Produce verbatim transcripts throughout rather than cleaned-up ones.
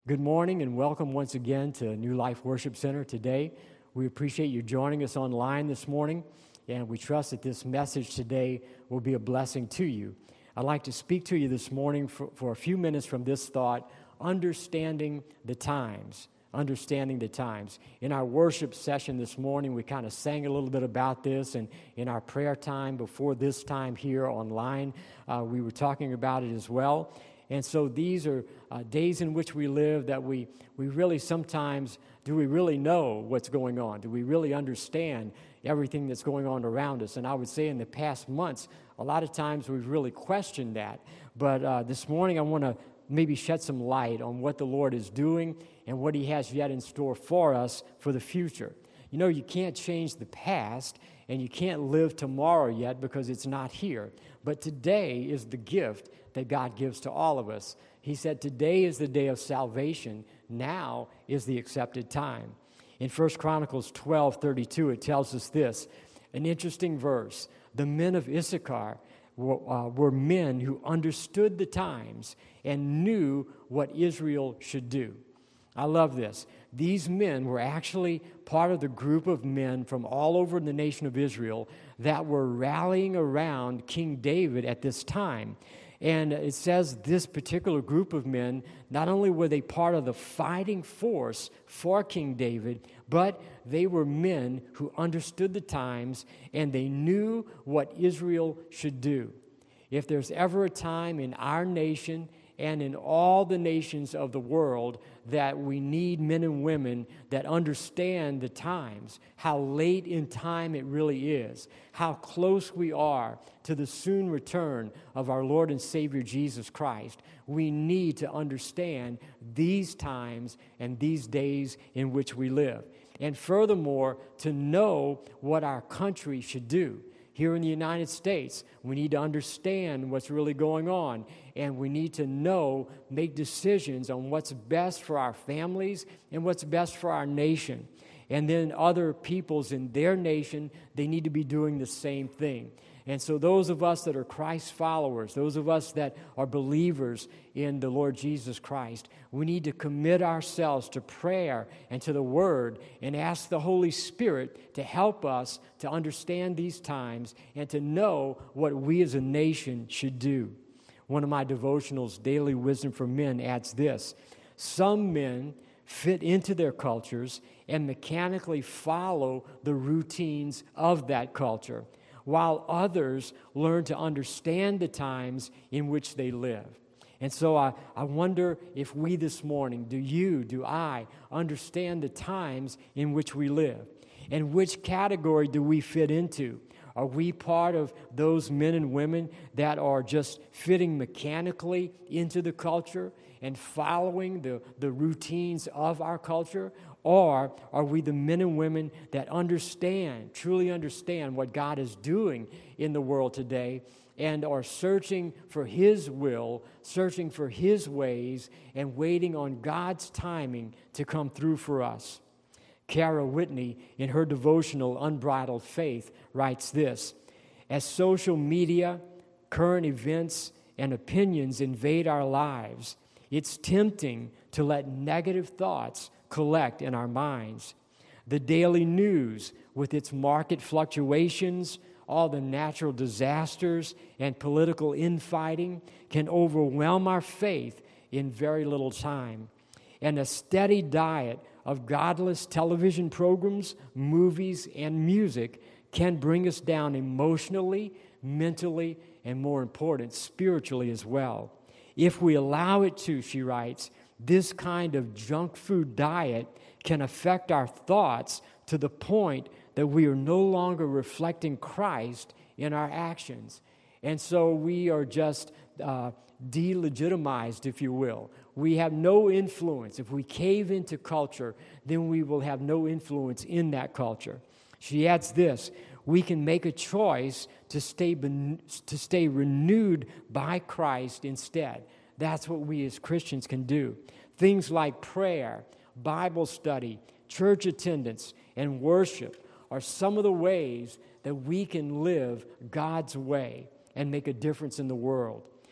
Good morning and welcome once again to New Life Worship Center today. We appreciate you joining us online this morning, and we trust that this message today will be a blessing to you. I'd like to speak to you this morning for, for a few minutes from this thought, understanding the times. Understanding the times. In our worship session this morning, we kind of sang a little bit about this, and in our prayer time before this time here online, uh, we were talking about it as well. And so these are uh, days in which we live that we, we really sometimes, do we really know what's going on? Do we really understand everything that's going on around us? And I would say in the past months, a lot of times we've really questioned that. But uh, this morning I want to maybe shed some light on what the Lord is doing and what He has yet in store for us for the future. You know, you can't change the past, and you can't live tomorrow yet because it's not here. But today is the gift that God gives to all of us. He said, today is the day of salvation. Now is the accepted time. In First Chronicles twelve thirty-two, it tells us this, an interesting verse. The men of Issachar were, uh, were men who understood the times and knew what Israel should do. I love this. These men were actually part of the group of men from all over the nation of Israel that were rallying around King David at this time. And it says this particular group of men, not only were they part of the fighting force for King David, but they were men who understood the times and they knew what Israel should do. If there's ever a time in our nation and in all the nations of the world that we need men and women that understand the times, how late in time it really is, how close we are to the soon return of our Lord and Savior Jesus Christ. We need to understand these times and these days in which we live. And furthermore, to know what our country should do. Here in the United States, we need to understand what's really going on, and we need to know, make decisions on what's best for our families and what's best for our nation. And then other peoples in their nation, they need to be doing the same thing. And so those of us that are Christ followers, those of us that are believers in the Lord Jesus Christ, we need to commit ourselves to prayer and to the Word and ask the Holy Spirit to help us to understand these times and to know what we as a nation should do. One of my devotionals, Daily Wisdom for Men, adds this. Some men fit into their cultures and mechanically follow the routines of that culture, while others learn to understand the times in which they live. And so I, I wonder if we this morning, do you, do I, understand the times in which we live? And which category do we fit into? Are we part of those men and women that are just fitting mechanically into the culture and following the, the routines of our culture? Or are we the men and women that understand, truly understand what God is doing in the world today and are searching for His will, searching for His ways, and waiting on God's timing to come through for us? Kara Whitney, in her devotional Unbridled Faith, writes this, as social media, current events, and opinions invade our lives, it's tempting to let negative thoughts collect in our minds. The daily news, with its market fluctuations, all the natural disasters, and political infighting, can overwhelm our faith in very little time. And a steady diet of godless television programs, movies, and music can bring us down emotionally, mentally, and more important, spiritually as well. If we allow it to, she writes, this kind of junk food diet can affect our thoughts to the point that we are no longer reflecting Christ in our actions. And so we are just uh, delegitimized, if you will. We have no influence. If we cave into culture, then we will have no influence in that culture. She adds this, we can make a choice to stay, ben- to stay renewed by Christ instead. That's what we as Christians can do. Things like prayer, Bible study, church attendance, and worship are some of the ways that we can live God's way and make a difference in the world.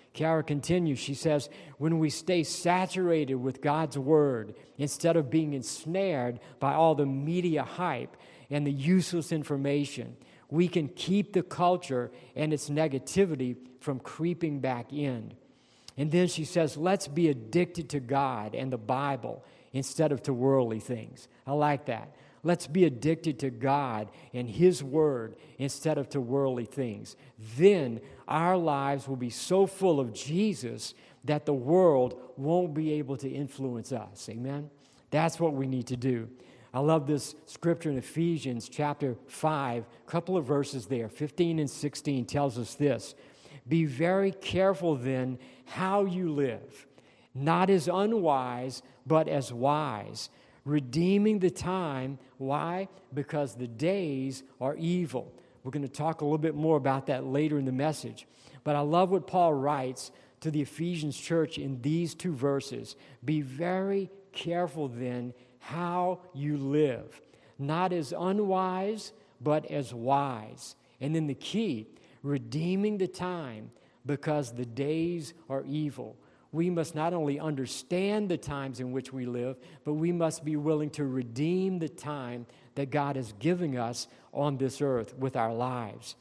Kara continues, she says, when we stay saturated with God's Word instead of being ensnared by all the media hype and the useless information, we can keep the culture and its negativity from creeping back in. And then she says, let's be addicted to God and the Bible instead of to worldly things. I like that. Let's be addicted to God and His Word instead of to worldly things. Then our lives will be so full of Jesus that the world won't be able to influence us. Amen? That's what we need to do. I love this scripture in Ephesians chapter five, a couple of verses there, fifteen and sixteen tells us this. Be very careful then how you live, not as unwise, but as wise, redeeming the time. Why? Because the days are evil. We're going to talk a little bit more about that later in the message. But I love what Paul writes to the Ephesians church in these two verses. Be very careful then how you live, not as unwise, but as wise. And then the key, redeeming the time because the days are evil. We must not only understand the times in which we live, but we must be willing to redeem the time that God is giving us on this earth with our lives.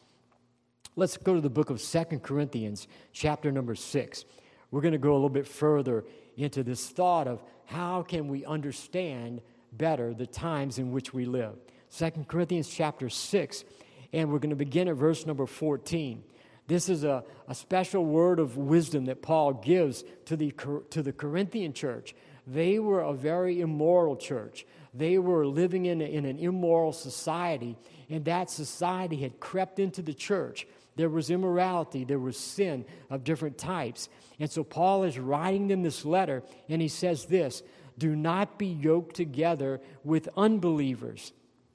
Let's go to the book of Second Corinthians, chapter number six. We're going to go a little bit further into this thought of how can we understand better the times in which we live. Second Corinthians chapter six, and we're going to begin at verse number fourteen. This is a, a special word of wisdom that Paul gives to the, to the Corinthian church. They were a very immoral church. They were living in, a, in an immoral society, and that society had crept into the church. There was immorality. There was sin of different types. And so Paul is writing them this letter, and he says this, do not be yoked together with unbelievers.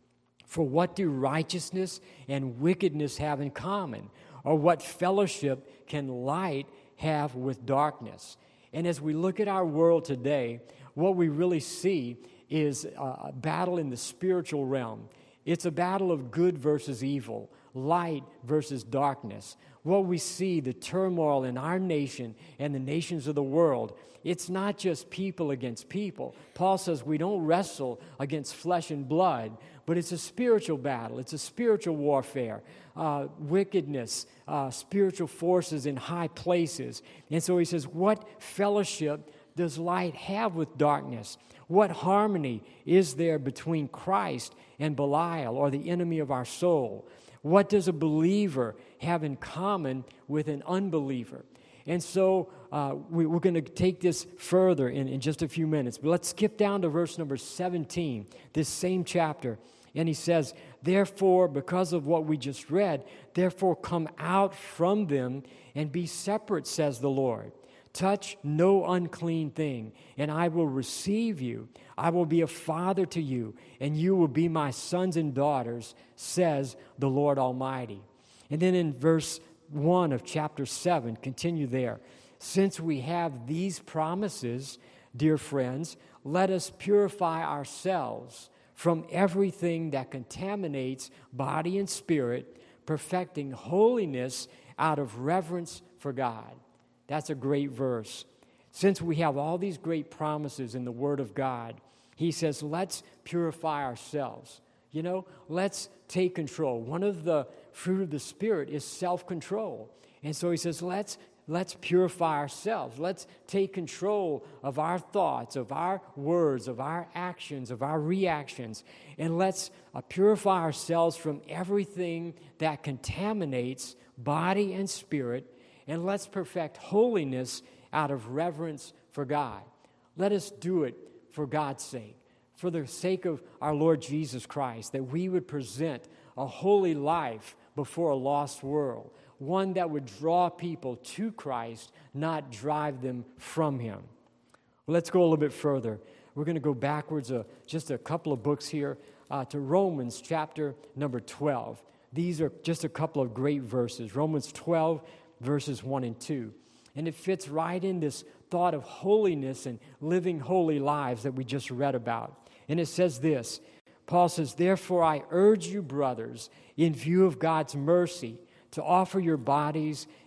For what do righteousness and wickedness have in common? Or what fellowship can light have with darkness? And as we look at our world today, what we really see is a battle in the spiritual realm. It's a battle of good versus evil, light versus darkness. What we see, the turmoil in our nation and the nations of the world, it's not just people against people. Paul says we don't wrestle against flesh and blood, but it's a spiritual battle. It's a spiritual warfare, uh, wickedness, uh, spiritual forces in high places. And so he says, what fellowship does light have with darkness? What harmony is there between Christ and Belial, or the enemy of our soul? What does a believer have in common with an unbeliever? And so uh, we, we're going to take this further in, in just a few minutes. But let's skip down to verse number seventeen, this same chapter. And he says, therefore, because of what we just read, therefore come out from them and be separate, says the Lord. Touch no unclean thing, and I will receive you. I will be a father to you, and you will be my sons and daughters, says the Lord Almighty. And then in verse one of chapter seven, continue there. Since we have these promises, dear friends, let us purify ourselves from everything that contaminates body and spirit, perfecting holiness out of reverence for God. That's a great verse. Since we have all these great promises in the Word of God, he says, let's purify ourselves. You know, let's take control. One of the fruit of the Spirit is self-control. And so he says, let's let's purify ourselves. Let's take control of our thoughts, of our words, of our actions, of our reactions. And let's uh, purify ourselves from everything that contaminates body and spirit. And let's perfect holiness out of reverence for God. Let us do it for God's sake, for the sake of our Lord Jesus Christ, that we would present a holy life before a lost world, one that would draw people to Christ, not drive them from Him. Well, let's go a little bit further. We're going to go backwards uh, just a couple of books here uh, to Romans chapter number twelve. These are just a couple of great verses. Romans twelve, verses one and two. And it fits right in this thought of holiness and living holy lives that we just read about. And it says this, Paul says, therefore I urge you, brothers, in view of God's mercy, to offer your bodies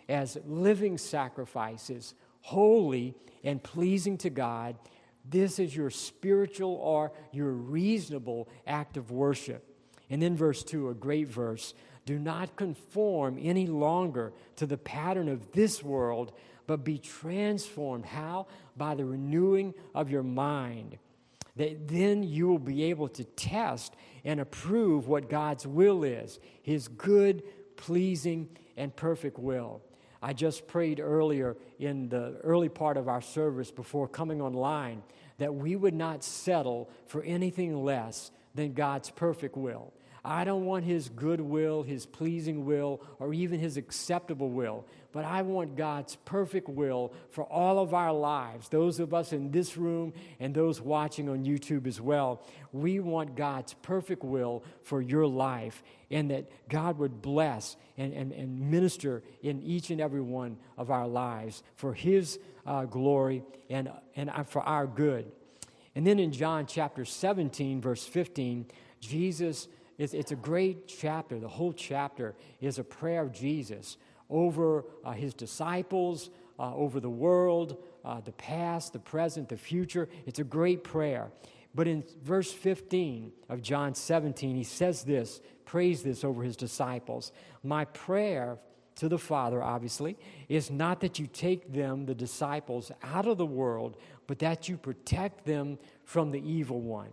as living sacrifices, holy and pleasing to God. This is your spiritual or your reasonable act of worship. And then verse two, a great verse. Do not conform any longer to the pattern of this world, but be transformed. How? By the renewing of your mind. That then you will be able to test and approve what God's will is, His good, pleasing, and perfect will. I just prayed earlier in the early part of our service before coming online that we would not settle for anything less than God's perfect will. I don't want His good will, His pleasing will, or even His acceptable will, but I want God's perfect will for all of our lives, those of us in this room and those watching on YouTube as well. We want God's perfect will for your life, and that God would bless and, and, and minister in each and every one of our lives for His uh, glory and, and for our good. And then in John chapter seventeen, verse fifteen, Jesus It's, it's a great chapter. The whole chapter is a prayer of Jesus over uh, His disciples, uh, over the world, uh, the past, the present, the future. It's a great prayer. But in verse fifteen of John seventeen, He says this, prays this over His disciples. My prayer to the Father, obviously, is not that you take them, the disciples, out of the world, but that you protect them from the evil one.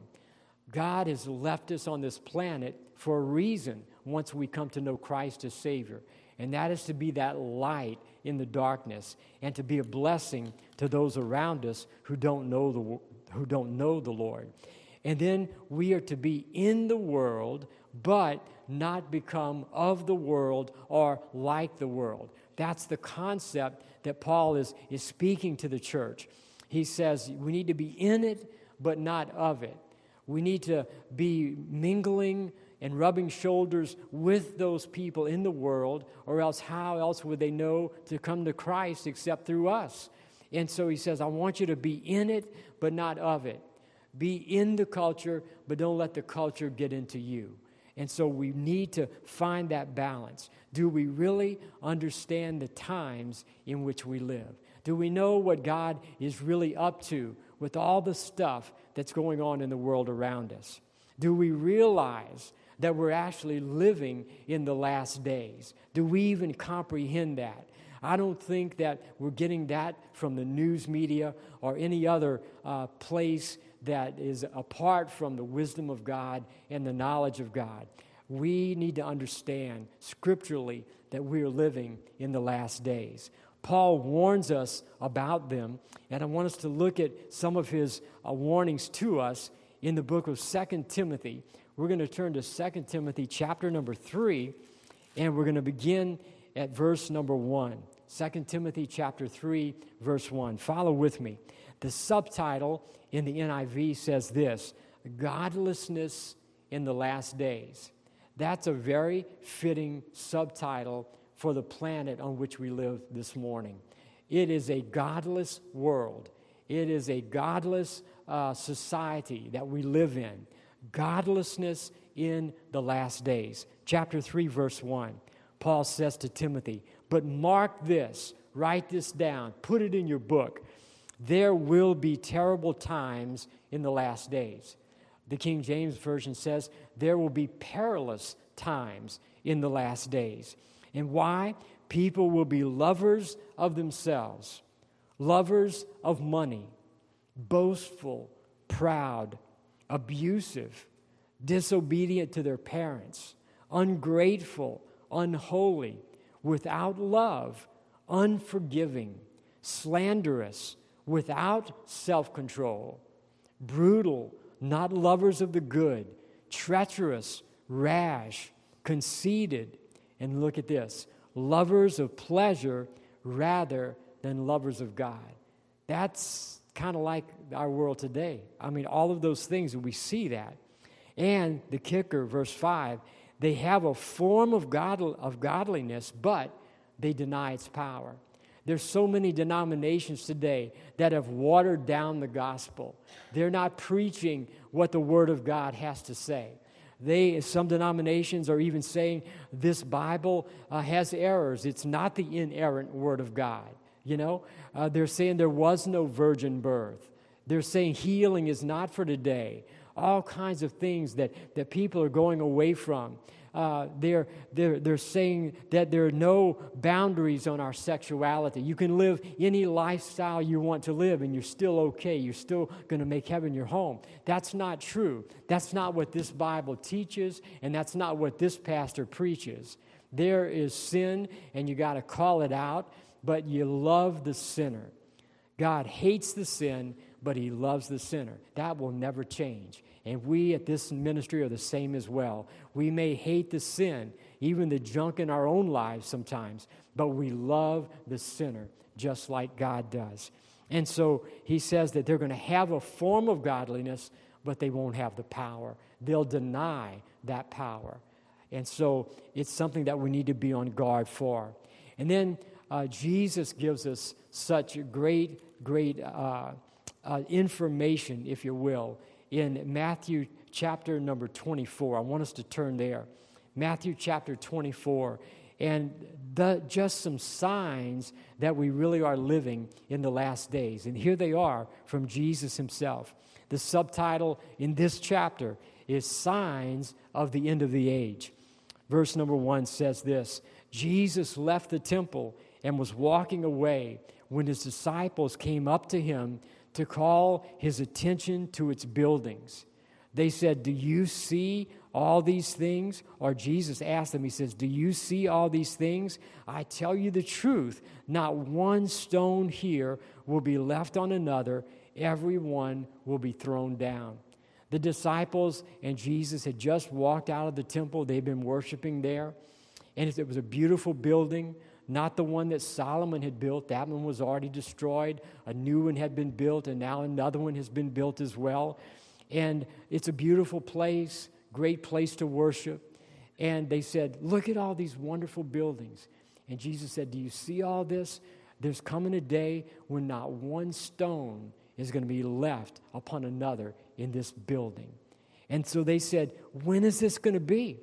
God has left us on this planet for a reason once we come to know Christ as Savior, and that is to be that light in the darkness and to be a blessing to those around us who don't know the who don't know the Lord. And then we are to be in the world, but not become of the world or like the world. That's the concept that Paul is, is speaking to the church. He says we need to be in it, but not of it. We need to be mingling and rubbing shoulders with those people in the world, or else how else would they know to come to Christ except through us? And so he says, I want you to be in it, but not of it. Be in the culture, but don't let the culture get into you. And so we need to find that balance. Do we really understand the times in which we live? Do we know what God is really up to with all the stuff that's going on in the world around us? Do we realize that we're actually living in the last days? Do we even comprehend that? I don't think that we're getting that from the news media or any other uh, place that is apart from the wisdom of God and the knowledge of God. We need to understand scripturally that we are living in the last days. Paul warns us about them, and I want us to look at some of his uh, warnings to us in the book of Second Timothy. We're going to turn to Second Timothy chapter number three, and we're going to begin at verse number one. Second Timothy chapter three, verse one. Follow with me. The subtitle in the N I V says this, Godlessness in the Last Days. That's a very fitting subtitle for the planet on which we live this morning. It is a godless world. It is a godless uh, society that we live in. Godlessness in the last days. Chapter three, verse one. Paul says to Timothy, but mark this, write this down, put it in your book. There will be terrible times in the last days. The King James Version says there will be perilous times in the last days. And why? People will be lovers of themselves, lovers of money, boastful, proud, abusive, disobedient to their parents, ungrateful, unholy, without love, unforgiving, slanderous, without self-control, brutal, not lovers of the good, treacherous, rash, conceited, and look at this, lovers of pleasure rather than lovers of God. That's kind of like our world today. I mean, all of those things, we see that. And the kicker, verse five, they have a form of God, of godliness, but they deny its power. There's so many denominations today that have watered down the gospel. They're not preaching what the Word of God has to say. They, some denominations are even saying this Bible uh, has errors. It's not the inerrant Word of God. You know, uh, they're saying there was no virgin birth. They're saying healing is not for today. All kinds of things that, that people are going away from. Uh, they're, they're, they're saying that there are no boundaries on our sexuality. You can live any lifestyle you want to live, and you're still okay. You're still going to make heaven your home. That's not true. That's not what this Bible teaches, and that's not what this pastor preaches. There is sin, and you got to call it out, but you love the sinner. God hates the sin, but He loves the sinner. That will never change. And we at this ministry are the same as well. We may hate the sin, even the junk in our own lives sometimes, but we love the sinner just like God does. And so he says that they're going to have a form of godliness, but they won't have the power. They'll deny that power. And so it's something that we need to be on guard for. And then uh, Jesus gives us such great, great uh, uh, information, if you will, in Matthew chapter number twenty-four. I want us to turn there. Matthew chapter twenty-four. And the, just some signs that we really are living in the last days. And here they are from Jesus himself. The subtitle in this chapter is Signs of the End of the Age. Verse number one says this: Jesus left the temple and was walking away when his disciples came up to him to call his attention to its buildings. They said, "Do you see all these things?" Or Jesus asked them, he says, "Do you see all these things? I tell you the truth, not one stone here will be left on another. Every one will be thrown down." The disciples and Jesus had just walked out of the temple. They'd been worshiping there. And it was a beautiful building, not the one that Solomon had built. That one was already destroyed. A new one had been built, and now another one has been built as well. And it's a beautiful place, great place to worship. And they said, "Look at all these wonderful buildings." And Jesus said, "Do you see all this? There's coming a day when not one stone is going to be left upon another in this building." And so they said, "When is this going to be?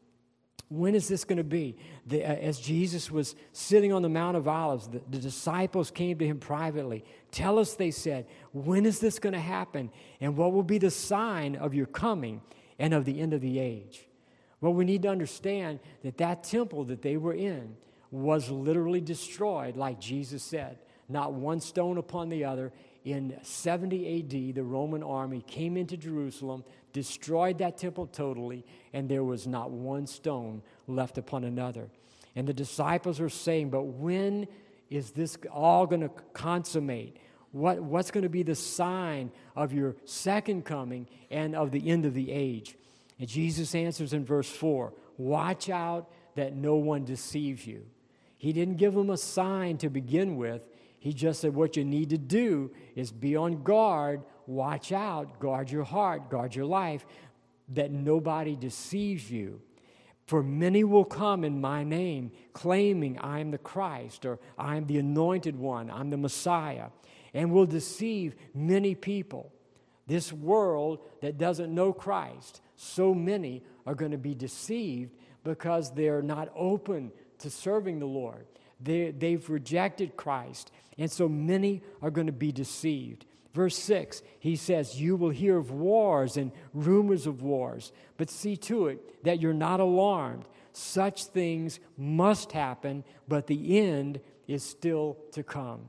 When is this going to be?" The, uh, as Jesus was sitting on the Mount of Olives, the, the disciples came to him privately. "Tell us," they said, "when is this going to happen? And what will be the sign of your coming and of the end of the age?" Well, we need to understand that that temple that they were in was literally destroyed, like Jesus said. Not one stone upon the other. In seventy A D, the Roman army came into Jerusalem, destroyed that temple totally, and there was not one stone left upon another. And the disciples are saying, "But when is this all going to consummate? What, what's going to be the sign of your second coming and of the end of the age?" And Jesus answers in verse four, "Watch out that no one deceives you." He didn't give them a sign to begin with. He just said what you need to do is be on guard, watch out, guard your heart, guard your life, that nobody deceives you. "For many will come in my name, claiming I am the Christ, or I am the anointed one, I'm the Messiah, and will deceive many people." This world that doesn't know Christ, so many are going to be deceived because they're not open to serving the Lord. They, they've rejected Christ, and so many are going to be deceived. Verse six, he says, "You will hear of wars and rumors of wars, but see to it that you're not alarmed. Such things must happen, but the end is still to come.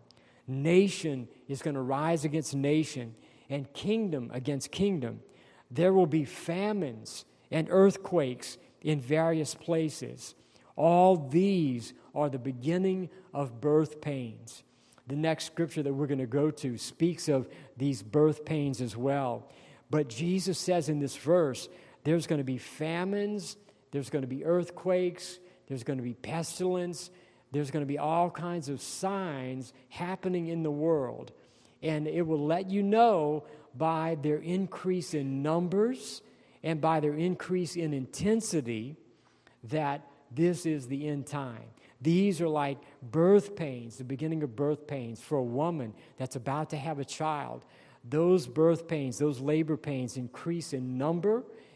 Nation is going to rise against nation, and kingdom against kingdom. There will be famines and earthquakes in various places. All these are the beginning of birth pains." The next scripture that we're going to go to speaks of these birth pains as well. But Jesus says in this verse, there's going to be famines, there's going to be earthquakes, there's going to be pestilence, there's going to be all kinds of signs happening in the world. And it will let you know by their increase in numbers and by their increase in intensity that this is the end time. These are like birth pains, the beginning of birth pains for a woman that's about to have a child. Those birth pains, those labor pains increase in number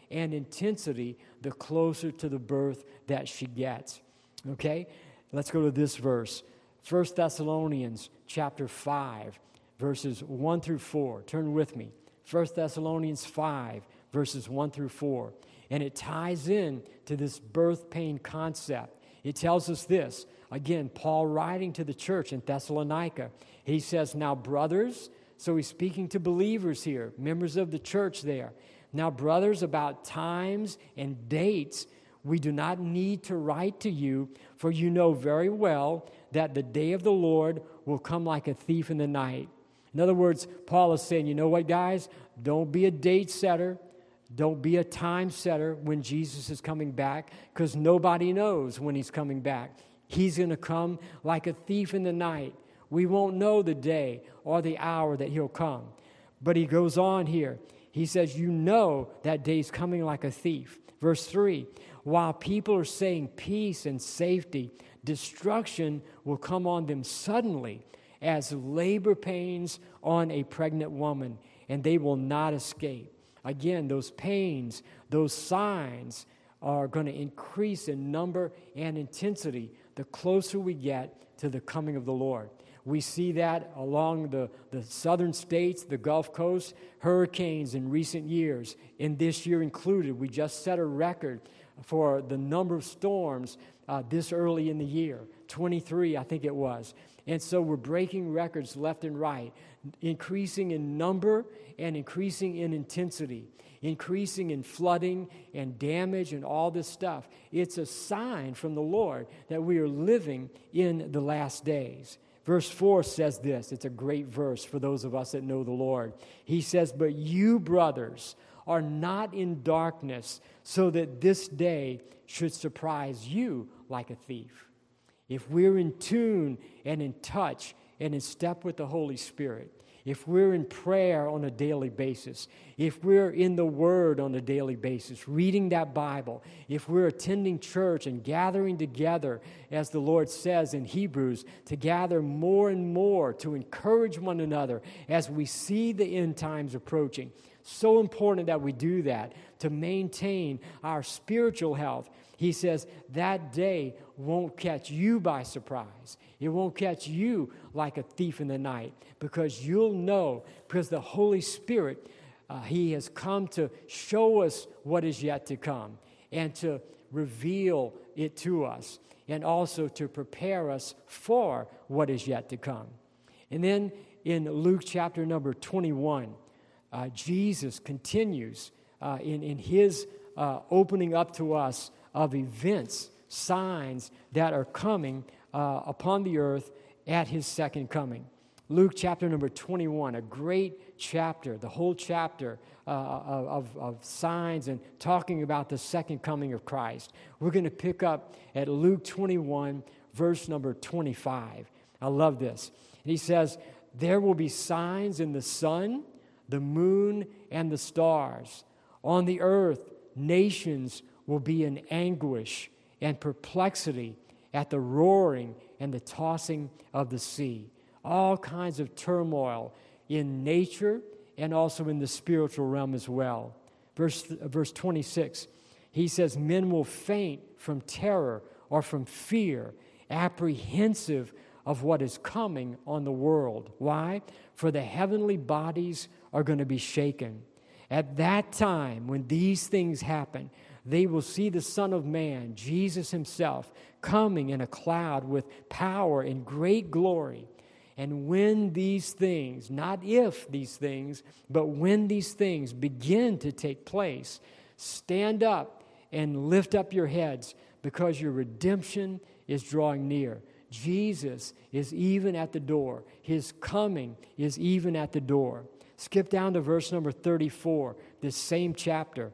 and intensity the closer to the birth that she gets. Okay? Let's go to this verse. First Thessalonians chapter five, verses one through four. Turn with me. First Thessalonians five, verses one through four. And it ties in to this birth pain concept. It tells us this. Again, Paul writing to the church in Thessalonica. He says, now brothers, so he's speaking to believers here, members of the church there. Now brothers, about times and dates, we do not need to write to you, for you know very well that the day of the Lord will come like a thief in the night. In other words, Paul is saying, you know what, guys? Don't be a date setter. Don't be a time setter when Jesus is coming back, because nobody knows when he's coming back. He's going to come like a thief in the night. We won't know the day or the hour that he'll come. But he goes on here. He says, you know that day's coming like a thief. Verse three, while people are saying peace and safety, destruction will come on them suddenly as labor pains on a pregnant woman, and they will not escape. Again, those pains, those signs are going to increase in number and intensity the closer we get to the coming of the Lord. We see that along the, the southern states, the Gulf Coast, hurricanes in recent years, and this year included. We just set a record for the number of storms uh, this early in the year, twenty-three, I think it was. And so we're breaking records left and right, increasing in number and increasing in intensity, increasing in flooding and damage and all this stuff. It's a sign from the Lord that we are living in the last days. Verse four says this. It's a great verse for those of us that know the Lord. He says, but you, brothers, are not in darkness, so that this day should surprise you like a thief. If we're in tune and in touch and in step with the Holy Spirit, if we're in prayer on a daily basis, if we're in the Word on a daily basis, reading that Bible, if we're attending church and gathering together, as the Lord says in Hebrews, to gather more and more, to encourage one another as we see the end times approaching. So important that we do that to maintain our spiritual health. He says that day won't catch you by surprise. It won't catch you like a thief in the night, because you'll know, because the Holy Spirit, uh, He has come to show us what is yet to come and to reveal it to us, and also to prepare us for what is yet to come. And then in Luke chapter number twenty-one, uh, Jesus continues uh, in, in His uh, opening up to us of events, signs that are coming uh, upon the earth at His second coming. Luke chapter number twenty-one, a great chapter, the whole chapter uh, of, of signs and talking about the second coming of Christ. We're going to pick up at Luke twenty-one, verse number twenty-five. I love this. And he says, there will be signs in the sun, the moon, and the stars. On the earth, nations will be in anguish and perplexity at the roaring and the tossing of the sea. All kinds of turmoil in nature and also in the spiritual realm as well. Verse, verse twenty-six, he says, men will faint from terror or from fear, apprehensive of what is coming on the world. Why? For the heavenly bodies are going to be shaken. At that time, when these things happen, they will see the Son of Man, Jesus Himself, coming in a cloud with power and great glory. And when these things, not if these things, but when these things begin to take place, stand up and lift up your heads, because your redemption is drawing near. Jesus is even at the door. His coming is even at the door. Skip down to verse number thirty-four, this same chapter.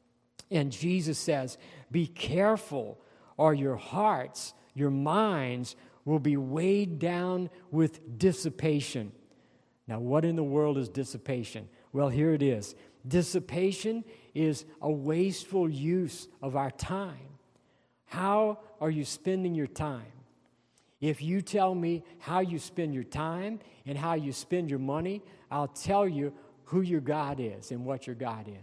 And Jesus says, be careful, or your hearts, your minds will be weighed down with dissipation. Now, what in the world is dissipation? Well, here it is. Dissipation is a wasteful use of our time. How are you spending your time? If you tell me how you spend your time and how you spend your money, I'll tell you who your God is and what your God is.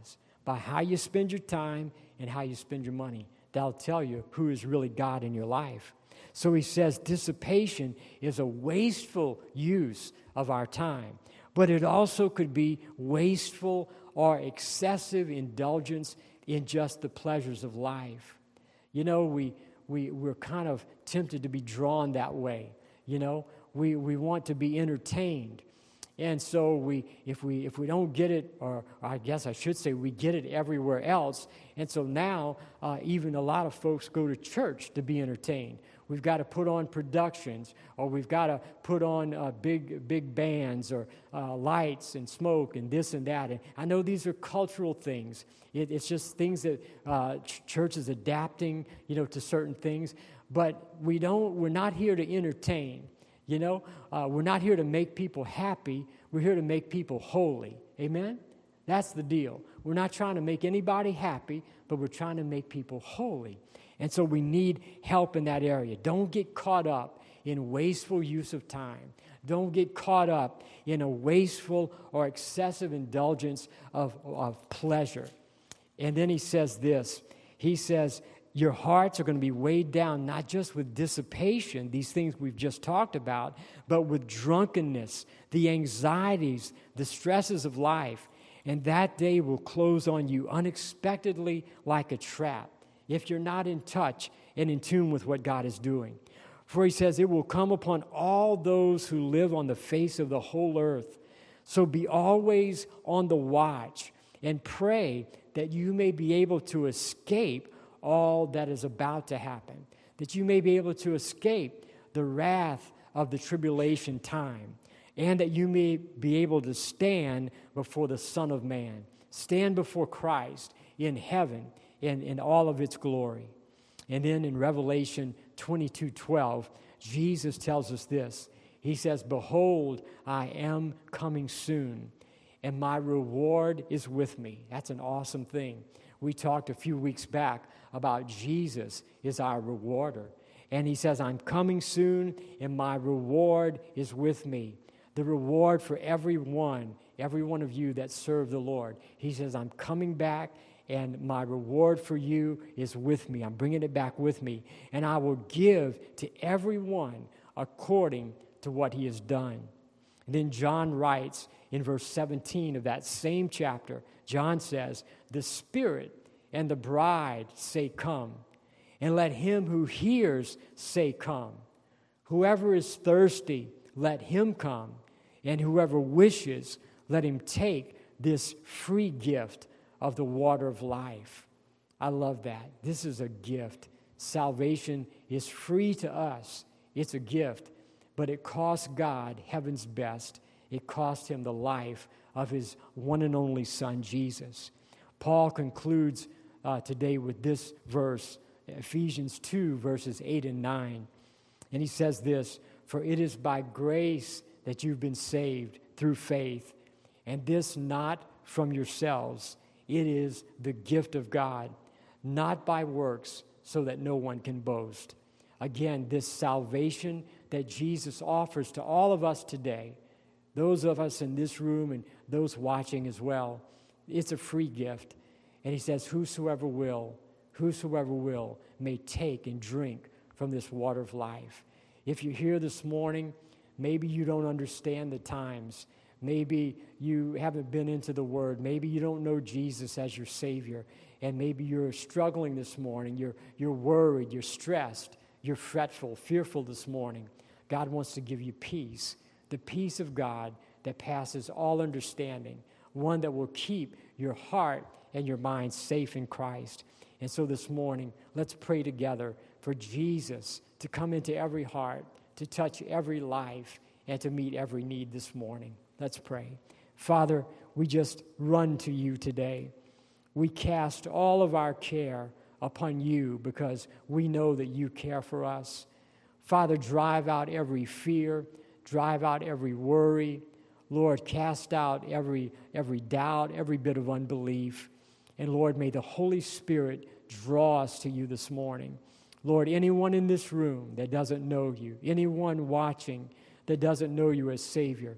by how you spend your time and how you spend your money. That'll tell you who is really God in your life. So he says dissipation is a wasteful use of our time, but it also could be wasteful or excessive indulgence in just the pleasures of life. You know, we, we, we're kind of tempted to be drawn that way. You know, we, we want to be entertained. And so we, if we if we don't get it, or, or I guess I should say we get it everywhere else. And so now uh, even a lot of folks go to church to be entertained. We've got to put on productions, or we've got to put on uh, big big bands, or uh, lights and smoke and this and that. And I know these are cultural things. It, it's just things that uh, ch- church is adapting, you know, to certain things. But we don't. We're not here to entertain. You know, uh, we're not here to make people happy. We're here to make people holy. Amen? That's the deal. We're not trying to make anybody happy, but we're trying to make people holy. And so we need help in that area. Don't get caught up in wasteful use of time. Don't get caught up in a wasteful or excessive indulgence of, of pleasure. And then he says this. He says, your hearts are going to be weighed down not just with dissipation, these things we've just talked about, but with drunkenness, the anxieties, the stresses of life. And that day will close on you unexpectedly like a trap if you're not in touch and in tune with what God is doing. For he says, it will come upon all those who live on the face of the whole earth. So be always on the watch and pray that you may be able to escape all that is about to happen, that you may be able to escape the wrath of the tribulation time, and that you may be able to stand before the Son of Man, stand before Christ in heaven in, in all of its glory. And then in Revelation twenty-two twelve, Jesus tells us this. He says, behold, I am coming soon, and my reward is with me. That's an awesome thing. We talked a few weeks back about Jesus is our rewarder. And he says, I'm coming soon, and my reward is with me. The reward for every one, every one of you that serve the Lord. He says, I'm coming back, and my reward for you is with me. I'm bringing it back with me. And I will give to everyone according to what he has done. And then John writes in verse seventeen of that same chapter, John says, the Spirit and the bride say, come. And let him who hears say, come. Whoever is thirsty, let him come. And whoever wishes, let him take this free gift of the water of life. I love that. This is a gift. Salvation is free to us. It's a gift. But it cost God heaven's best. It cost him the life of his one and only Son, Jesus. Paul concludes uh, today with this verse, Ephesians two, verses eight and nine. And he says this, for it is by grace that you've been saved through faith, and this not from yourselves. It is the gift of God, not by works, so that no one can boast. Again, this salvation that Jesus offers to all of us today, those of us in this room and those watching as well, it's a free gift. And he says, whosoever will, whosoever will may take and drink from this water of life. If you're here this morning, maybe you don't understand the times. Maybe you haven't been into the Word. Maybe you don't know Jesus as your Savior. And maybe you're struggling this morning. You're, you're worried. You're stressed. You're fretful, fearful this morning. God wants to give you peace, the peace of God that passes all understanding, one that will keep your heart and your mind safe in Christ. And so this morning, let's pray together for Jesus to come into every heart, to touch every life, and to meet every need this morning. Let's pray. Father, we just run to you today. We cast all of our care upon you because we know that you care for us. Father, drive out every fear, drive out every worry. Lord, cast out every, every doubt, every bit of unbelief. And Lord, may the Holy Spirit draw us to you this morning. Lord, anyone in this room that doesn't know you, anyone watching that doesn't know you as Savior,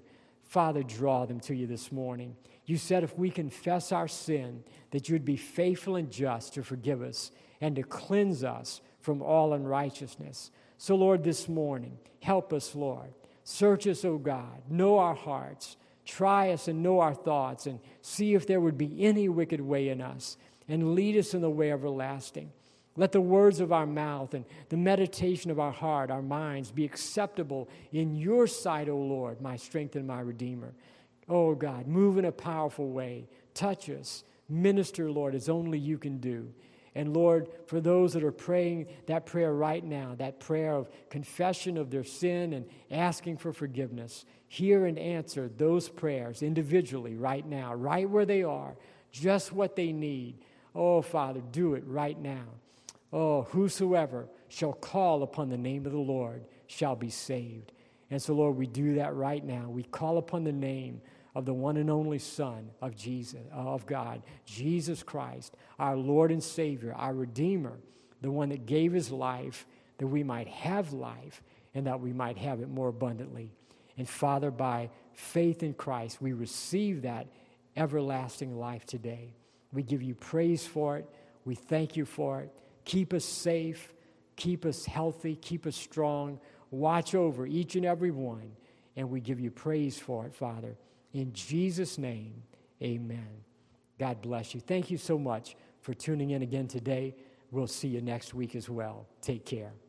Father, draw them to you this morning. You said if we confess our sin, that you'd be faithful and just to forgive us and to cleanse us from all unrighteousness. So, Lord, this morning, help us, Lord. Search us, O God. Know our hearts. Try us and know our thoughts, and see if there would be any wicked way in us, and lead us in the way everlasting. Let the words of our mouth and the meditation of our heart, our minds, be acceptable in your sight, O Lord, my strength and my Redeemer. Oh, God, move in a powerful way. Touch us. Minister, Lord, as only you can do. And, Lord, for those that are praying that prayer right now, that prayer of confession of their sin and asking for forgiveness, hear and answer those prayers individually right now, right where they are, just what they need. Oh, Father, do it right now. Oh, whosoever shall call upon the name of the Lord shall be saved. And so, Lord, we do that right now. We call upon the name of the one and only Son of Jesus, of God, Jesus Christ, our Lord and Savior, our Redeemer, the one that gave his life that we might have life and that we might have it more abundantly. And Father, by faith in Christ, we receive that everlasting life today. We give you praise for it. We thank you for it. Keep us safe. Keep us healthy. Keep us strong. Watch over each and every one. And we give you praise for it, Father. In Jesus' name, amen. God bless you. Thank you so much for tuning in again today. We'll see you next week as well. Take care.